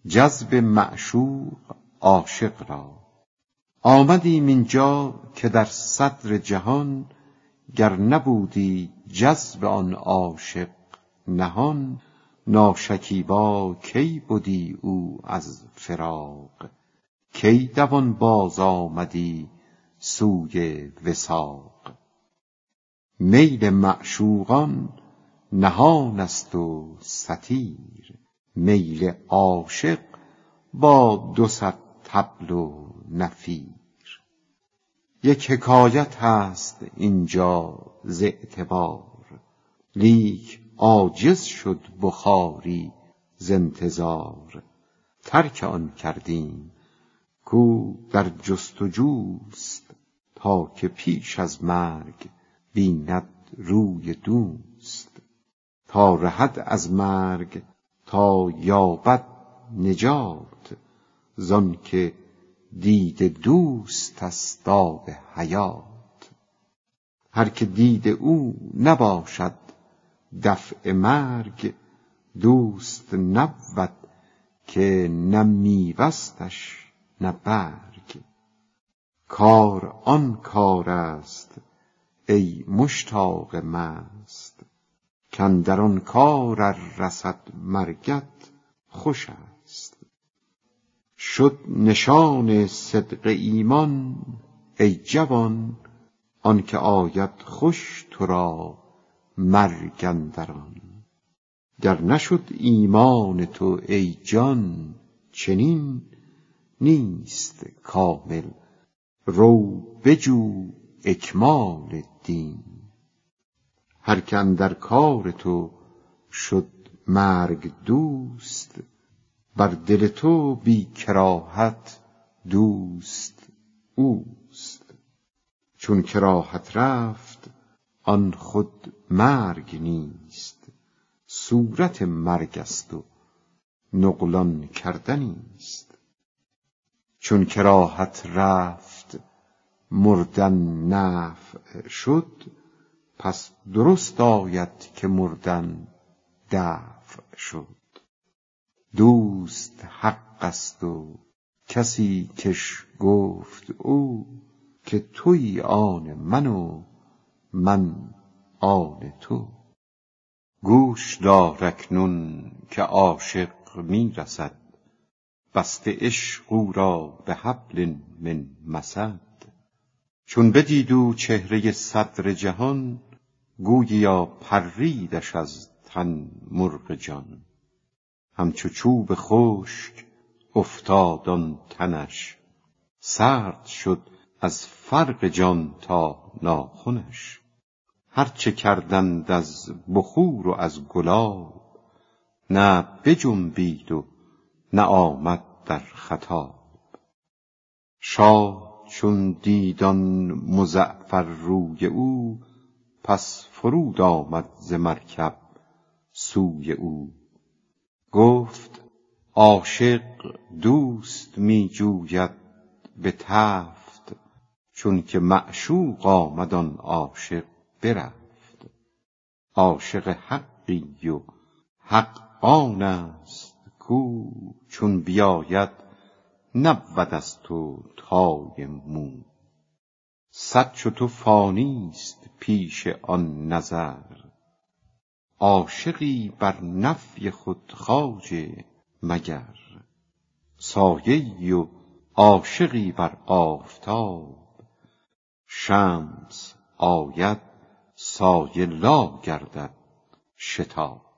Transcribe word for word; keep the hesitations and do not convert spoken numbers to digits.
جذب معشوق عاشق را. آمدیم اینجا که در صدر جهان، گر نبودی جذب آن عاشق نهان. ناشکیبا کی بودی او از فراق، کی دوان باز آمدی سوی وثاق. میل معشوقان نهان است و ستیر، میل عاشق با دو صد طبل و نفیر. یک حکایت هست اینجا ز اعتبار، لیک عاجز شد بخاری ز انتظار. ترک آن کردیم کو در جستجوست، تا که پیش از مرگ بیند روی دوست. تا رهد از مرگ تا یابد نجات، زان که دید دوست است آب حیات. هر که دید او نباشد دفع مرگ، دوست نبود که نه میوستش نه برگ. کار آن کار است ای مشتاق مست، کاندر آن کار ار رسد مرگت خوش است. شد نشان صدق ایمان ای جوان، آن که آید خوش تو را مرگ اندر آن. گر نشد ایمان تو ای جان چنین، نیست کامل رو بجو اکمال دین. هر که اندر کار تو شد مرگ دوست، بر دل تو بی کراهت دوست اوست. چون کراهت رفت آن خود مرگ نیست، صورت مرگ است و نقلان کردنیست. چون کراهت رفت مردن نفع شد، پس درست آید که مردن دفع شد. دوست حق است و کسی کش گفت او، که تویی آن من و من آن تو. گوش دار اکنون که عاشق می رسد، بسته عشق او را به حبل من مسد. چون بدید او چهره صدر جهان، گوییا پریدش از تن مرغ جان. همچو چوب خشک افتاد آن تنش، سرد شد از فرق جان تا ناخنش. هرچه کردند از بخور و از گلاب، نه بجنبید و نه آمد در خطاب. شاه چون دید آن مزعفر روی او، پس فرود آمد ز مرکب سوی او. گفت عاشق دوست می جوید به تفت، چون که معشوق آمد آن عاشق برفت. عاشق حقی و حق آن است کو، چون بیاید نبود از تو تای مو. صد چو تو فانیست پیش آن نظر، عاشقی بر نفی خود خواجه مگر. سایه‌ای و عاشقی بر آفتاب، شمس آید سایه لا گردد شتاب.